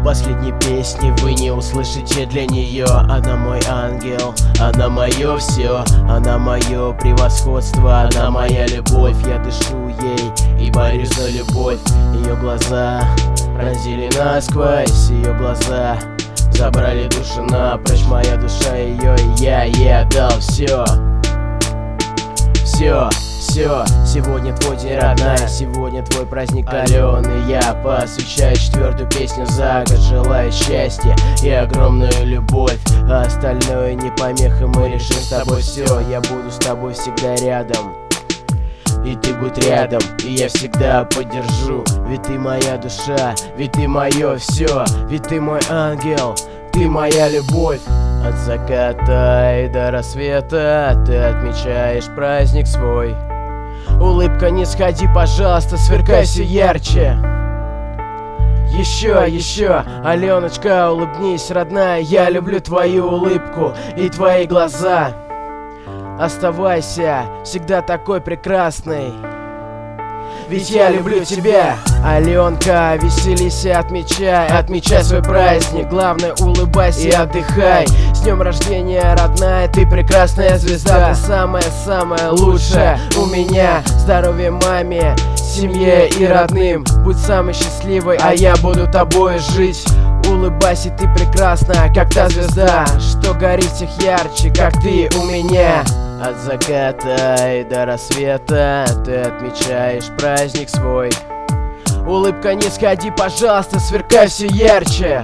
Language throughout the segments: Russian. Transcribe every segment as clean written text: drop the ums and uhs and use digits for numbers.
Последней песни вы не услышите для нее. Она мой ангел, она мое все, она мое превосходство, она моя любовь. Я дышу ей и борюсь за любовь. Ее глаза пронзили насквозь, ее глаза забрали душу напрочь. Моя душа ее, и я ей отдал все. Все. Сегодня твой день, родная, сегодня твой праздник, Алена. Я посвящаю 4-ю песню за год. Желаю счастья и огромную любовь, а остальное не помеха, мы решим с тобой все. Я буду с тобой всегда рядом, и ты будь рядом, и я всегда поддержу. Ведь ты моя душа, ведь ты мое все, ведь ты мой ангел, ты моя любовь. От заката и до рассвета ты отмечаешь праздник свой. Улыбка, не сходи, пожалуйста, сверкай все ярче. Еще, Аленочка, улыбнись, родная. Я люблю твою улыбку и твои глаза. Оставайся всегда такой прекрасной, ведь я люблю тебя. Аленка, веселись и отмечай свой праздник. Главное, улыбайся и отдыхай. С днем рождения, родная, ты прекрасная звезда. Ты самая-самая лучшая у меня. Здоровья маме, семье и родным. Будь самой счастливой, а я буду тобой жить. Улыбайся, ты прекрасна, как та звезда, что горит всех ярче, как ты у меня. От заката и до рассвета ты отмечаешь праздник свой. Улыбка, не сходи, пожалуйста, сверкай все ярче.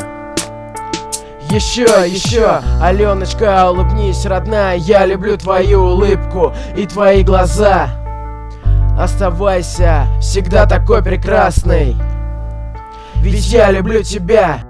Еще, Аленочка, улыбнись, родная. Я люблю твою улыбку и твои глаза. Оставайся всегда такой прекрасной, ведь я люблю тебя.